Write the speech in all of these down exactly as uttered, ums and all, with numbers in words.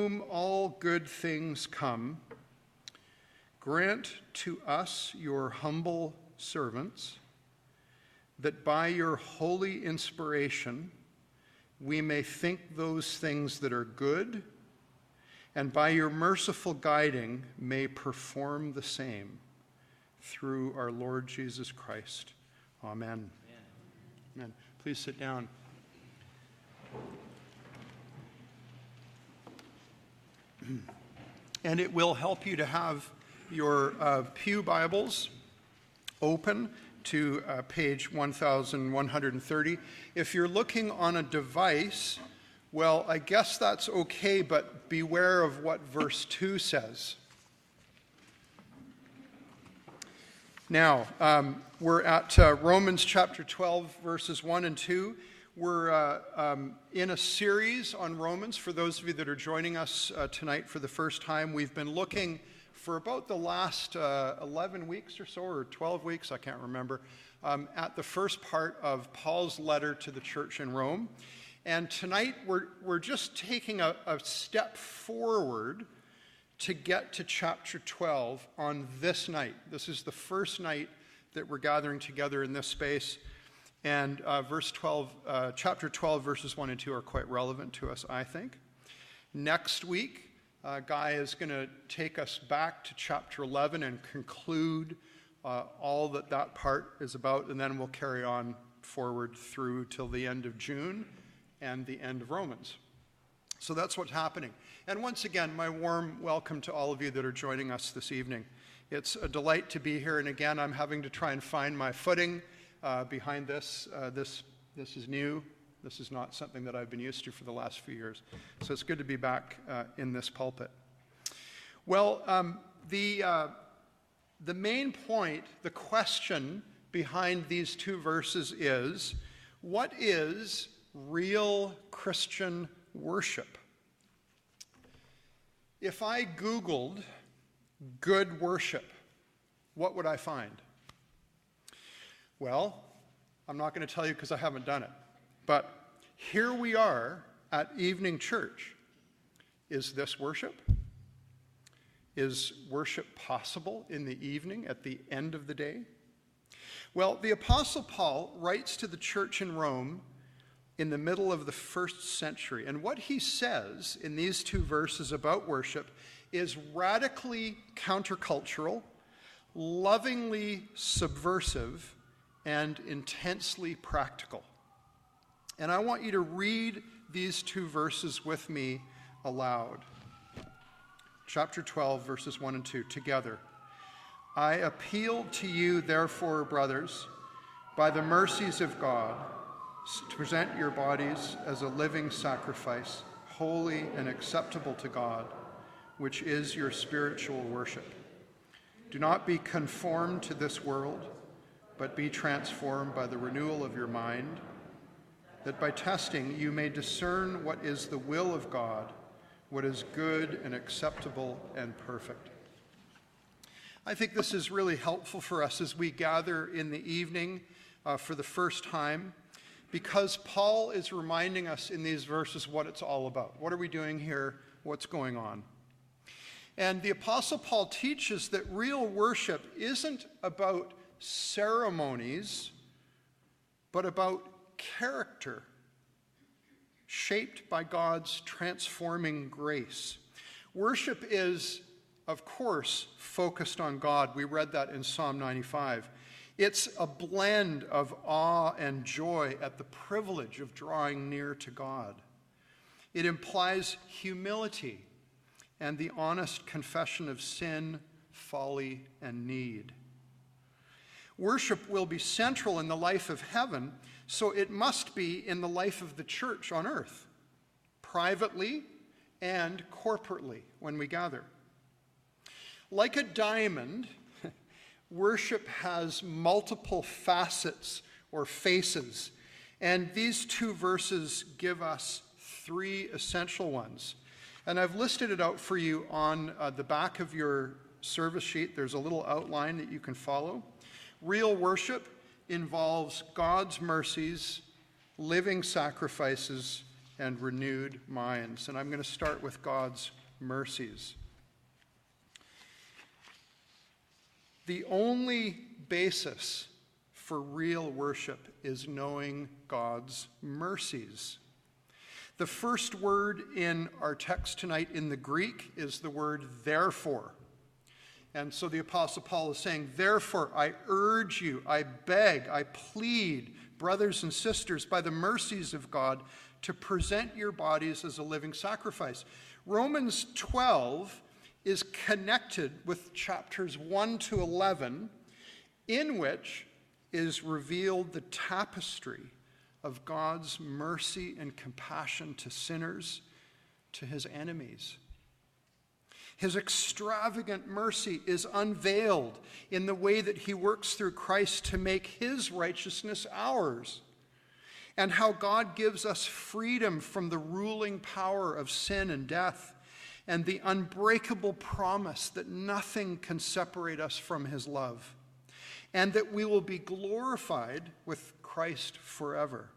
whom all good things come, grant to us, your humble servants, that by your holy inspiration we may think those things that are good, and by your merciful guiding may perform the same. Through our Lord Jesus Christ. Amen. Amen. Amen. Please sit down. And it will help you to have your uh, Pew Bibles open to uh, page one thousand one hundred thirty. If you're looking on a device, well, I guess that's okay, but beware of what verse two says. Now, um, we're at uh, Romans chapter twelve, verses one and two. We're uh, um, in a series on Romans. For those of you that are joining us uh, tonight for the first time, we've been looking for about the last uh, eleven weeks or so, or twelve weeks, I can't remember, um, at the first part of Paul's letter to the church in Rome. And tonight, we're, we're just taking a, a step forward to get to chapter twelve on this night. This is the first night that we're gathering together in this space. And uh, verse twelve, uh, chapter twelve, verses one and two are quite relevant to us, I think. Next week, uh, Guy is going to take us back to chapter eleven and conclude uh, all that that part is about, and then we'll carry on forward through till the end of June and the end of Romans. So that's what's happening. And once again, my warm welcome to all of you that are joining us this evening. It's a delight to be here, and again, I'm having to try and find my footing uh, behind this. Uh, this. This is new. This is not something that I've been used to for the last few years. So it's good to be back uh, in this pulpit. Well, um, the, uh, the main point, the question behind these two verses is, what is real Christian worship? If I Googled good worship, what would I find? Well, I'm not going to tell you because I haven't done it. But here we are at evening church. Is this worship? Is worship possible in the evening at the end of the day? Well, the Apostle Paul writes to the church in Rome in the middle of the first century. And what he says in these two verses about worship is radically countercultural, lovingly subversive, and intensely practical. And I want you to read these two verses with me aloud. Chapter twelve, verses one and two, together. I appeal to you, therefore, brothers, by the mercies of God, to present your bodies as a living sacrifice, holy and acceptable to God, which is your spiritual worship. Do not be conformed to this world, but be transformed by the renewal of your mind, that by testing you may discern what is the will of God, what is good and acceptable and perfect. I think this is really helpful for us as we gather in the evening uh, for the first time, because Paul is reminding us in these verses what it's all about. What are we doing here? What's going on? And the Apostle Paul teaches that real worship isn't about ceremonies, but about character, shaped by God's transforming grace. Worship is, of course, focused on God. We read that in Psalm ninety-five. It's a blend of awe and joy at the privilege of drawing near to God. It implies humility and the honest confession of sin, folly, and need. Worship will be central in the life of heaven, so it must be in the life of the church on earth, privately and corporately when we gather. Like a diamond, worship has multiple facets or faces, and these two verses give us three essential ones. And I've listed it out for you on uh, the back of your service sheet. There's a little outline that you can follow. Real worship involves God's mercies, living sacrifices, and renewed minds. And I'm going to start with God's mercies. The only basis for real worship is knowing God's mercies. The first word in our text tonight in the Greek is the word therefore. And so the Apostle Paul is saying, therefore, I urge you, I beg, I plead, brothers and sisters, by the mercies of God, to present your bodies as a living sacrifice. Romans twelve is connected with chapters one to eleven, in which is revealed the tapestry of God's mercy and compassion to sinners, to his enemies. His extravagant mercy is unveiled in the way that he works through Christ to make his righteousness ours, and how God gives us freedom from the ruling power of sin and death, and the unbreakable promise that nothing can separate us from his love, and that we will be glorified with Christ forever.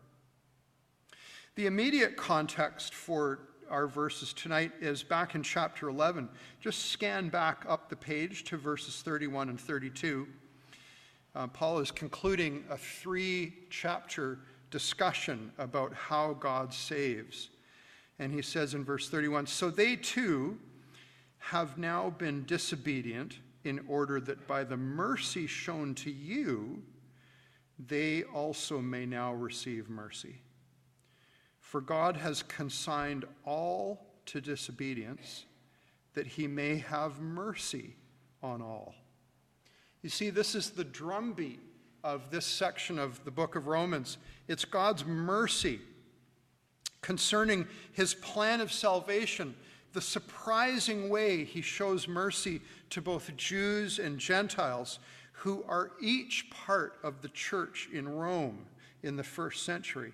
The immediate context for our verses tonight is back in chapter eleven. Just scan back up the page to verses thirty-one and thirty-two. Uh, Paul is concluding a three-chapter discussion about how God saves. And he says in verse thirty-one, so they too have now been disobedient, in order that by the mercy shown to you, they also may now receive mercy. For God has consigned all to disobedience, that he may have mercy on all. You see, this is the drumbeat of this section of the book of Romans. It's God's mercy concerning his plan of salvation, the surprising way he shows mercy to both Jews and Gentiles, who are each part of the church in Rome in the first century.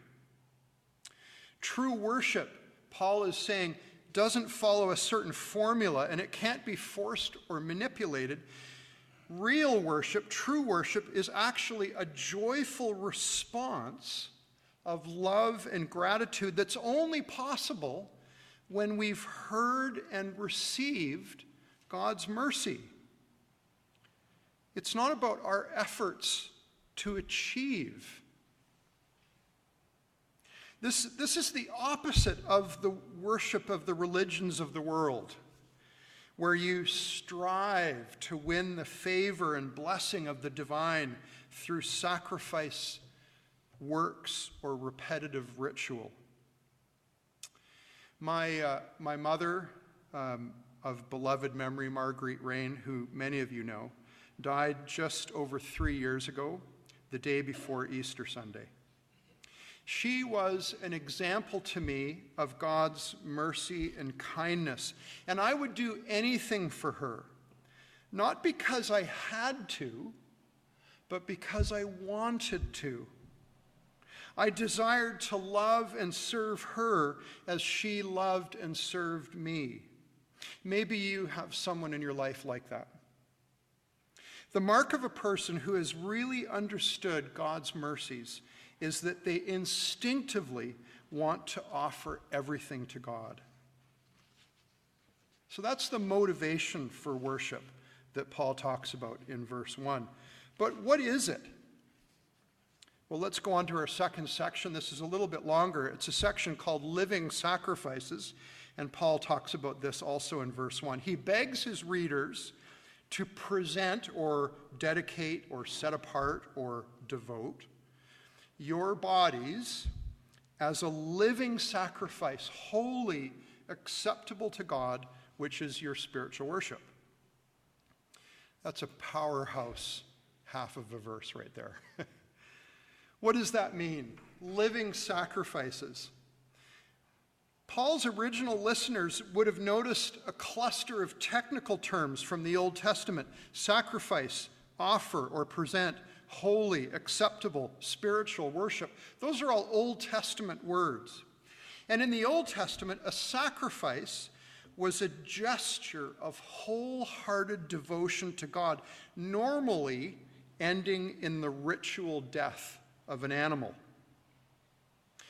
True worship, Paul is saying, doesn't follow a certain formula, and it can't be forced or manipulated. Real worship, true worship, is actually a joyful response of love and gratitude that's only possible when we've heard and received God's mercy. It's not about our efforts to achieve. This, this is the opposite of the worship of the religions of the world, where you strive to win the favor and blessing of the divine through sacrifice, works, or repetitive ritual. My, uh, my mother, um, of beloved memory, Marguerite Rain, who many of you know, died just over three years ago, the day before Easter Sunday. She was an example to me of God's mercy and kindness, and I would do anything for her, not because I had to, but because I wanted to. I desired to love and serve her as she loved and served me. Maybe you have someone in your life like that. The mark of a person who has really understood God's mercies is that they instinctively want to offer everything to God. So that's the motivation for worship that Paul talks about in verse one. But what is it? Well, let's go on to our second section. This is a little bit longer. It's a section called Living Sacrifices, and Paul talks about this also in verse one. He begs his readers to present or dedicate or set apart or devote your bodies as a living sacrifice, holy, acceptable to God, which is your spiritual worship. That's a powerhouse half of a verse right there. What does that mean? Living sacrifices. Paul's original listeners would have noticed a cluster of technical terms from the Old Testament: sacrifice, offer or present, holy, acceptable, spiritual, worship. Those are all Old Testament words. And in the Old Testament, a sacrifice was a gesture of wholehearted devotion to God, normally ending in the ritual death of an animal.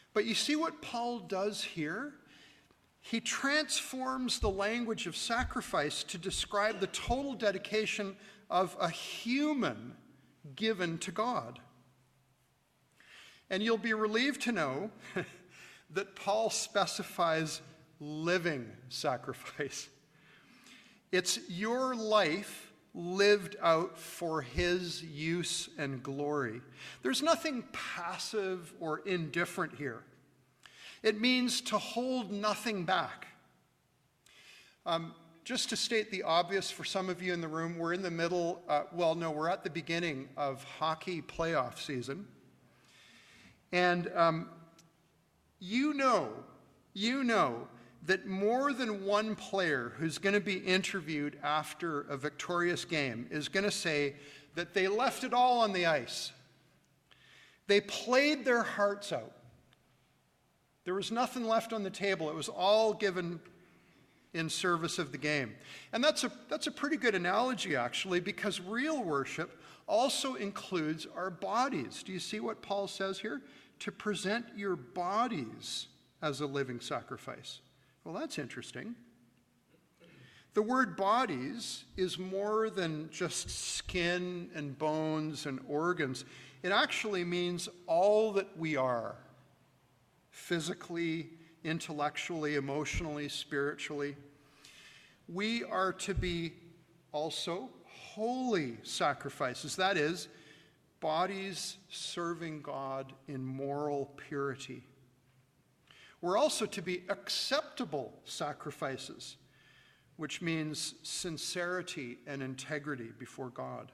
But you see what Paul does here? He transforms the language of sacrifice to describe the total dedication of a human given to God. And you'll be relieved to know that Paul specifies living sacrifice. It's your life lived out for his use and glory. There's nothing passive or indifferent here. It means to hold nothing back. Um, just to state the obvious for some of you in the room, we're in the middle, uh, well, no, we're at the beginning of hockey playoff season. And um, you know, you know that more than one player who's going to be interviewed after a victorious game is going to say that they left it all on the ice. They played their hearts out. There was nothing left on the table. It was all given in service of the game. And that's a, that's a pretty good analogy, actually, because real worship also includes our bodies. Do you see what Paul says here? To present your bodies as a living sacrifice. Well, that's interesting. The word bodies is more than just skin and bones and organs. It actually means all that we are. Physically, intellectually, emotionally, spiritually. We are to be also holy sacrifices. That is, bodies serving God in moral purity. We're also to be acceptable sacrifices, which means sincerity and integrity before God.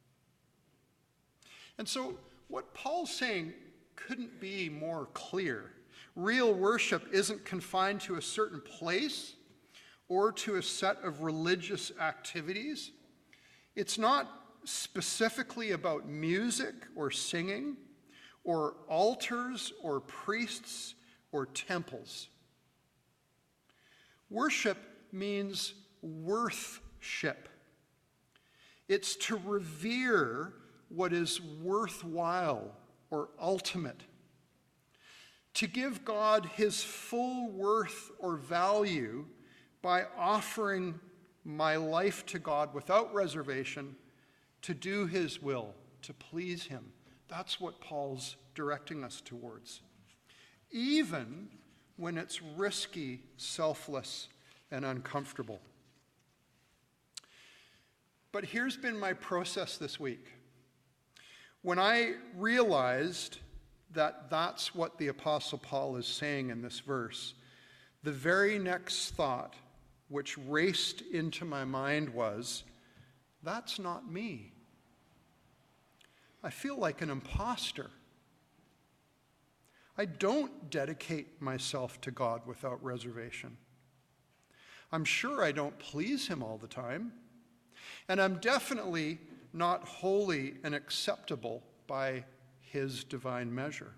And so what Paul's saying couldn't be more clear. Real worship isn't confined to a certain place or to a set of religious activities. It's not specifically about music or singing or altars or priests or temples. Worship means worthship. It's to revere what is worthwhile or ultimate. To give God his full worth or value by offering my life to God without reservation to do his will, to please him. That's what Paul's directing us towards. Even when it's risky, selfless, and uncomfortable. But here's been my process this week. When I realized that that's what the Apostle Paul is saying in this verse, the very next thought which raced into my mind was, that's not me. I feel like an imposter. I don't dedicate myself to God without reservation. I'm sure I don't please him all the time, and I'm definitely not holy and acceptable by his divine measure.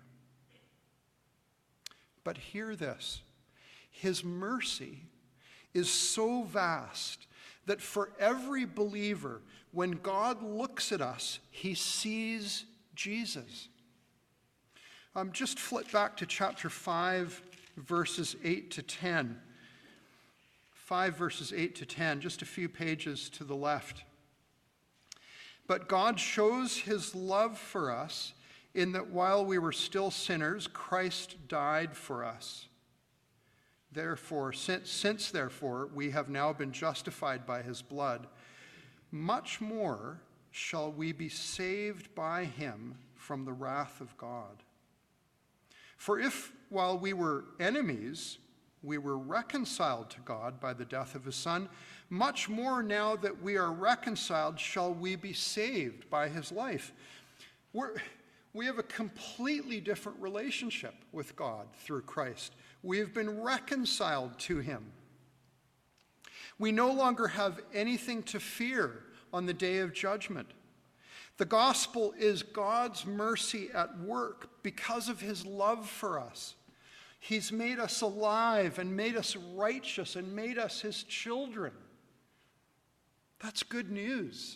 But hear this, his mercy is so vast that for every believer, when God looks at us, he sees Jesus. Um, just flip back to chapter five, verses eight to ten. five verses eight to ten, just a few pages to the left. But God shows his love for us in that while we were still sinners, Christ died for us. Therefore, since, since therefore we have now been justified by his blood, much more shall we be saved by him from the wrath of God. For if, while we were enemies, we were reconciled to God by the death of his Son, much more now that we are reconciled shall we be saved by his life. We're, we have a completely different relationship with God through Christ. We have been reconciled to him. We no longer have anything to fear on the day of judgment. The gospel is God's mercy at work because of his love for us. He's made us alive and made us righteous and made us his children. That's good news.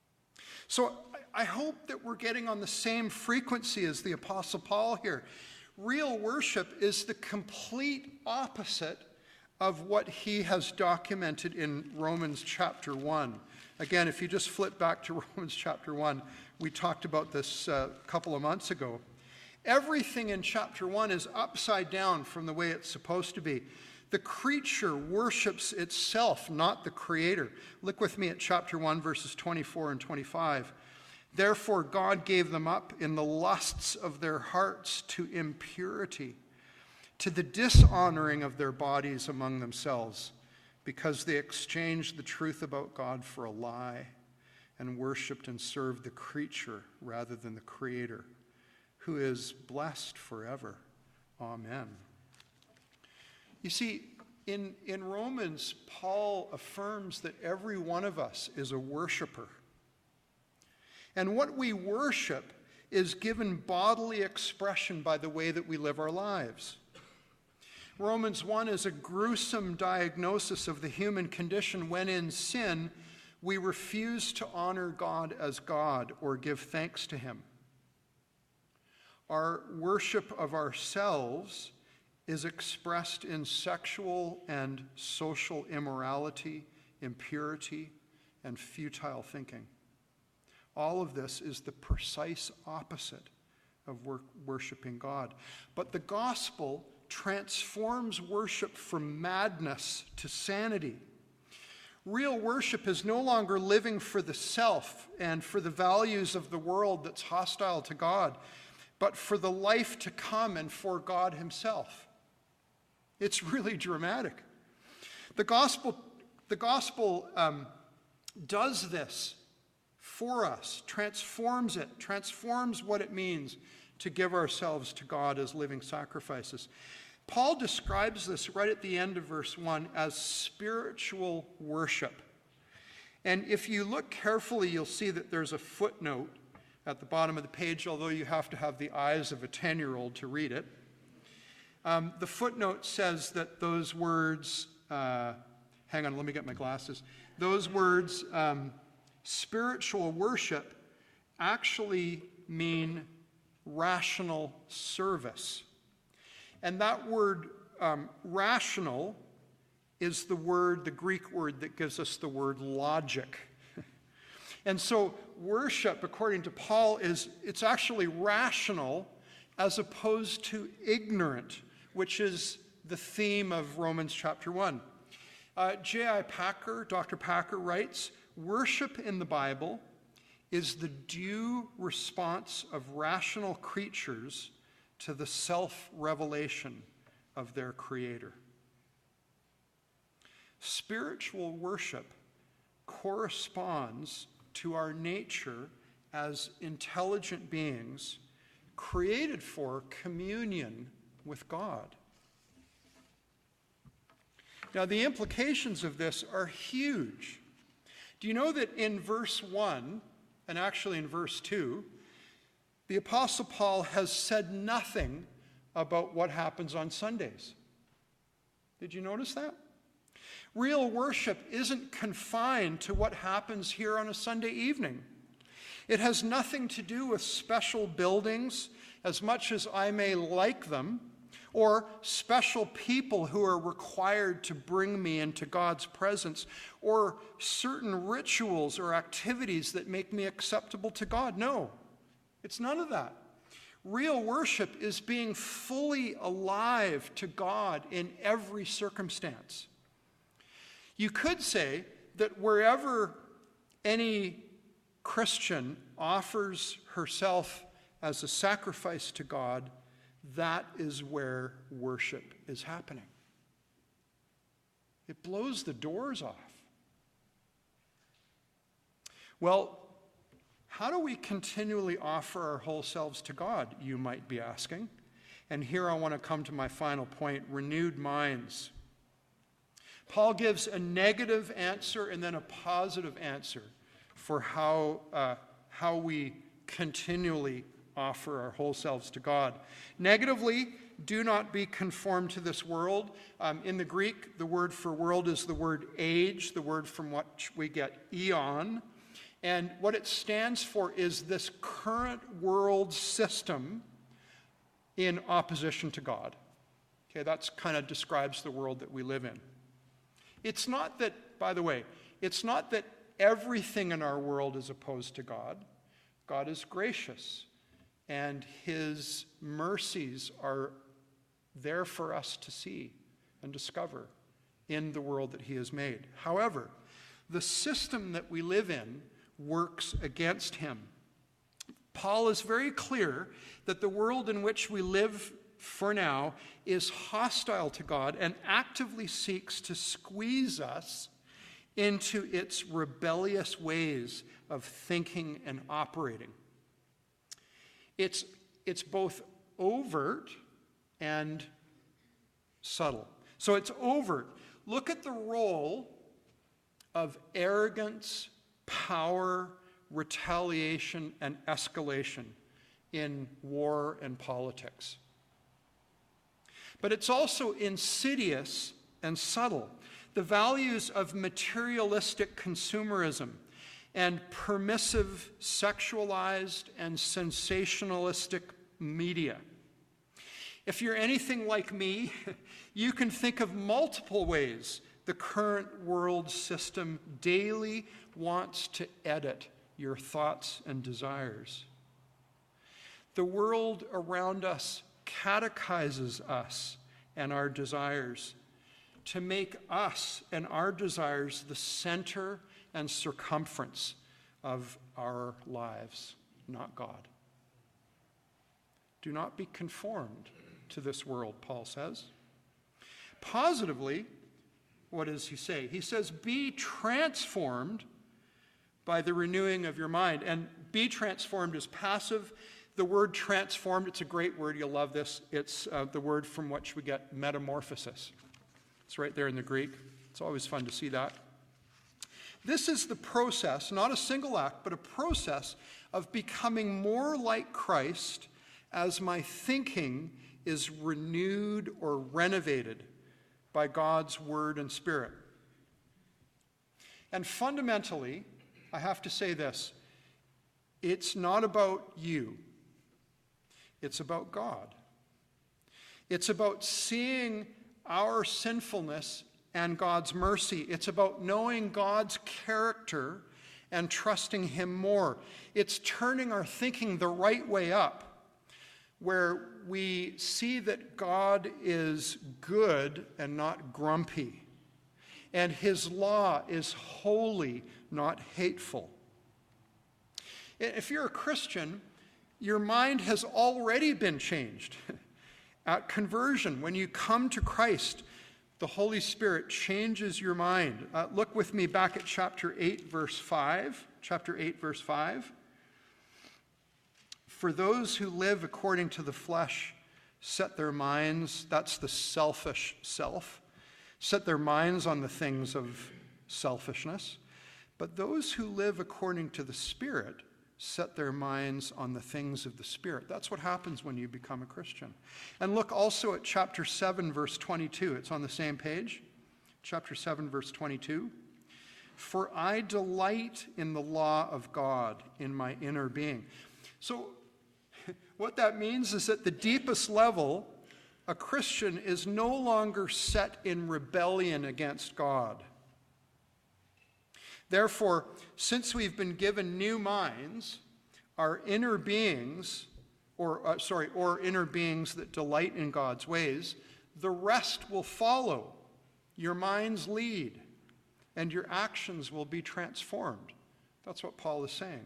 So I hope that we're getting on the same frequency as the Apostle Paul here. Real worship is the complete opposite of what he has documented in Romans chapter one. Again, if you just flip back to Romans chapter one, we talked about this uh, a couple of months ago. Everything in chapter one is upside down from the way it's supposed to be. The creature worships itself, not the creator. Look with me at chapter one, verses twenty-four and twenty-five. Therefore God gave them up in the lusts of their hearts to impurity, to the dishonoring of their bodies among themselves, because they exchanged the truth about God for a lie, and worshipped and served the creature rather than the Creator, who is blessed forever. Amen. You see, in, in Romans, Paul affirms that every one of us is a worshiper. And what we worship is given bodily expression by the way that we live our lives. Romans one is a gruesome diagnosis of the human condition when in sin we refuse to honor God as God or give thanks to him. Our worship of ourselves is expressed in sexual and social immorality, impurity, and futile thinking. All of this is the precise opposite of wor- worshiping God. But the gospel transforms worship from madness to sanity. Real worship is no longer living for the self and for the values of the world that's hostile to God, but for the life to come and for God himself. It's really dramatic. The gospel, the gospel um, does this for us, transforms it, transforms what it means to give ourselves to God as living sacrifices. Paul describes this right at the end of verse one as spiritual worship. And if you look carefully, you'll see that there's a footnote at the bottom of the page, although you have to have the eyes of a ten-year-old to read it. Um, the footnote says that those words, uh, hang on, let me get my glasses. Those words, um, spiritual worship, actually mean rational service. And that word um, rational is the word, the Greek word that gives us the word logic. And so worship, according to Paul, is it's actually rational as opposed to ignorant, which is the theme of Romans chapter one. Uh, J I Packer, Doctor Packer writes, worship in the Bible is the due response of rational creatures to the self-revelation of their Creator. Spiritual worship corresponds to our nature as intelligent beings created for communion with God. Now, the implications of this are huge. Do you know that in verse one, and actually in verse two, the Apostle Paul has said nothing about what happens on Sundays? Did you notice that? Real worship isn't confined to what happens here on a Sunday evening. It has nothing to do with special buildings, as much as I may like them, or special people who are required to bring me into God's presence, or certain rituals or activities that make me acceptable to God. No, it's none of that. Real worship is being fully alive to God in every circumstance. You could say that wherever any Christian offers herself as a sacrifice to God, that is where worship is happening. It blows the doors off. Well, how do we continually offer our whole selves to God, you might be asking? And here I want to come to my final point, renewed minds. Paul gives a negative answer and then a positive answer for how, uh, how we continually offer our whole selves to God. Negatively, do not be conformed to this world. Um, in the Greek, the word for world is the word age, the word from which we get eon. And what it stands for is this current world system in opposition to God. Okay, that's kind of describes the world that we live in. It's not that, by the way, it's not that everything in our world is opposed to God. God is gracious, and his mercies are there for us to see and discover in the world that he has made. However, the system that we live in works against him. Paul is very clear that the world in which we live for now is hostile to God and actively seeks to squeeze us into its rebellious ways of thinking and operating. It's, it's both overt and subtle. So it's overt. Look at the role of arrogance, power, retaliation, and escalation in war and politics. But it's also insidious and subtle. The values of materialistic consumerism and permissive, sexualized, and sensationalistic media. If you're anything like me, you can think of multiple ways the current world system daily wants to edit your thoughts and desires. The world around us catechizes us and our desires to make us and our desires the center and circumference of our lives, not God. Do not be conformed to this world, Paul says. Positively, what does he say? He says, be transformed by the renewing of your mind. And be transformed is passive. The word transformed, it's a great word. You'll love this. It's uh, the word from which we get metamorphosis. It's right there in the Greek. It's always fun to see that. This is the process, not a single act, but a process of becoming more like Christ as my thinking is renewed or renovated by God's word and spirit. And fundamentally, I have to say this, it's not about you. It's about God. It's about seeing our sinfulness and God's mercy. It's about knowing God's character and trusting him more. It's turning our thinking the right way up, where we see that God is good and not grumpy, and his law is holy, not hateful. If you're a Christian, your mind has already been changed. At conversion, when you come to Christ, the Holy Spirit changes your mind. Uh, look with me back at chapter eight, verse five. Chapter eight, verse five. For those who live according to the flesh set their minds, that's the selfish self, set their minds on the things of selfishness. But those who live according to the Spirit set their minds on the things of the Spirit. That's what happens when you become a Christian. And look also at chapter seven, verse twenty-two. It's on the same page. Chapter seven, verse twenty-two. For I delight in the law of God in my inner being. So what that means is at the deepest level, a Christian is no longer set in rebellion against God. Therefore, since we've been given new minds, our inner beings, or uh, sorry, or inner beings that delight in God's ways, the rest will follow. Your minds lead, and your actions will be transformed. That's what Paul is saying.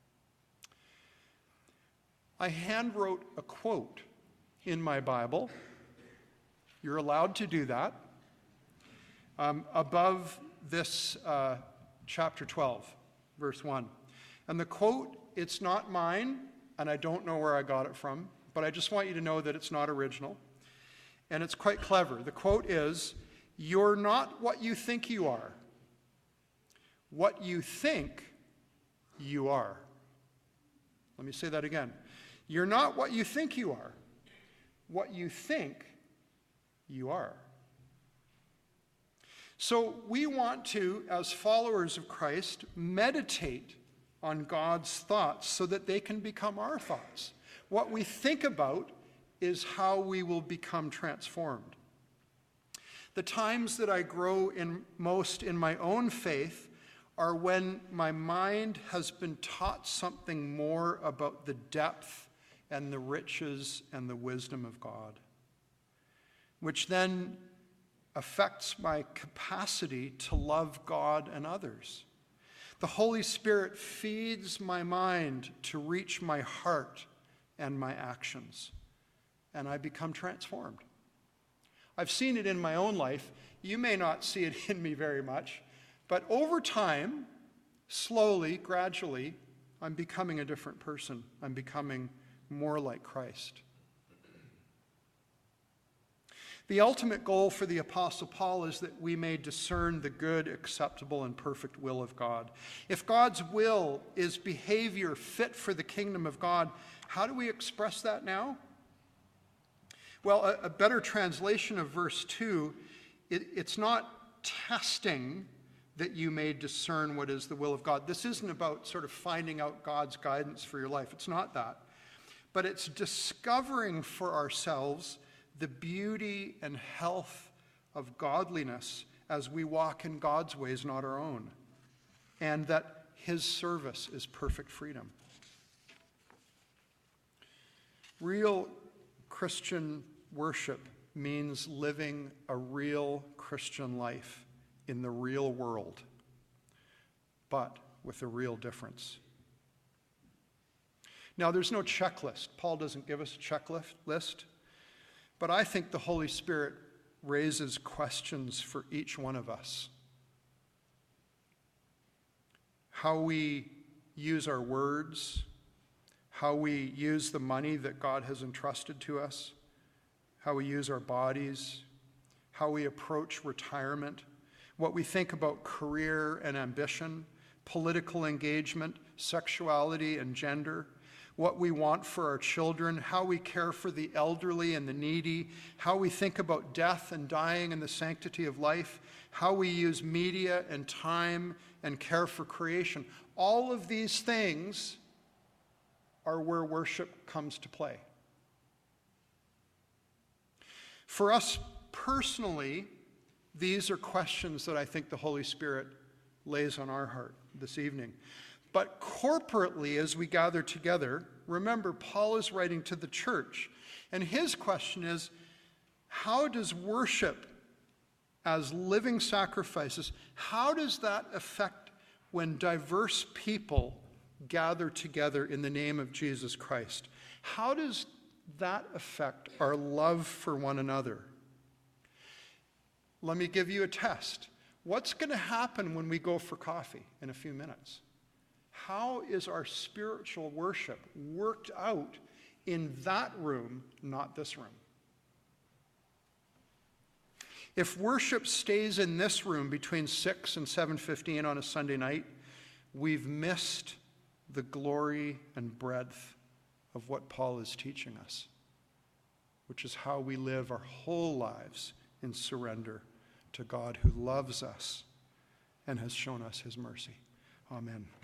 I handwrote a quote in my Bible. You're allowed to do that. Um, above this uh, chapter twelve, verse one. And the quote, it's not mine, and I don't know where I got it from, but I just want you to know that it's not original. And it's quite clever. The quote is, you're not what you think you are. What you think, you are. Let me say that again. You're not what you think you are. What you think, you are. So we want to, as followers of Christ, meditate on God's thoughts so that they can become our thoughts. What we think about is how we will become transformed. The times that I grow in most in my own faith are when my mind has been taught something more about the depth and the riches and the wisdom of God, which then affects my capacity to love God and others. The Holy Spirit feeds my mind to reach my heart and my actions, and I become transformed. I've seen it in my own life. You may not see it in me very much, but over time, slowly, gradually, I'm becoming a different person. I'm becoming more like Christ. The ultimate goal for the Apostle Paul is that we may discern the good, acceptable, and perfect will of God. If God's will is behavior fit for the kingdom of God, how do we express that now? Well, a, a better translation of verse two, it, it's not testing that you may discern what is the will of God. This isn't about sort of finding out God's guidance for your life. It's not that. But it's discovering for ourselves the beauty and health of godliness as we walk in God's ways, not our own, and that his service is perfect freedom. Real Christian worship means living a real Christian life in the real world, but with a real difference. Now, there's no checklist. Paul doesn't give us a checklist. But I think the Holy Spirit raises questions for each one of us. How we use our words, how we use the money that God has entrusted to us, how we use our bodies, how we approach retirement, what we think about career and ambition, political engagement, sexuality and gender, what we want for our children, how we care for the elderly and the needy, how we think about death and dying and the sanctity of life, how we use media and time and care for creation. All of these things are where worship comes to play. For us personally, these are questions that I think the Holy Spirit lays on our heart this evening. But corporately, as we gather together, remember, Paul is writing to the church. And his question is, how does worship as living sacrifices, how does that affect when diverse people gather together in the name of Jesus Christ? How does that affect our love for one another? Let me give you a test. What's going to happen when we go for coffee in a few minutes? How is our spiritual worship worked out in that room, not this room? If worship stays in this room between six and seven fifteen on a Sunday night, we've missed the glory and breadth of what Paul is teaching us, which is how we live our whole lives in surrender to God who loves us and has shown us his mercy. Amen.